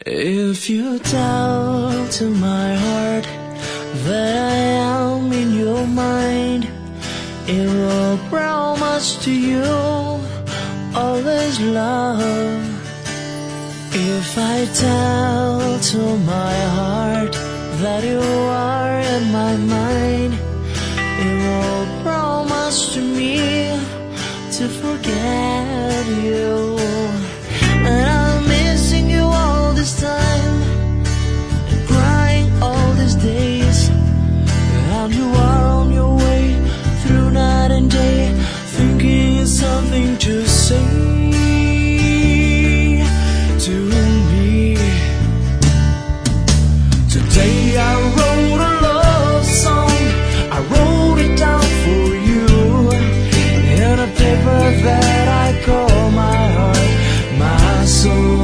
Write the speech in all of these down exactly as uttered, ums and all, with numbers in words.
If you tell to my heart that I am in your mind, it will promise to you always love. If I tell to my heart that you are in my mind, it will promise to me to forget you. And I'm missing you all this time, and crying all these days, and you are on your way through night and day, thinking it's something to say to me. Today I wrote a love song, I wrote it down for you, in a paper that I call my heart, my soul.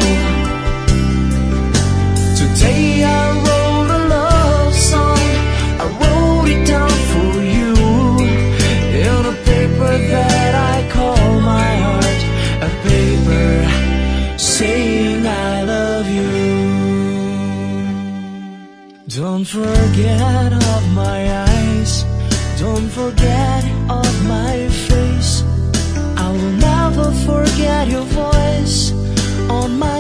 Today I wrote a love song, I wrote it down for you, in a paper that I call my heart, a paper saying I love you. Don't forget of my eyes, don't forget of my face, I will never forget your voice on my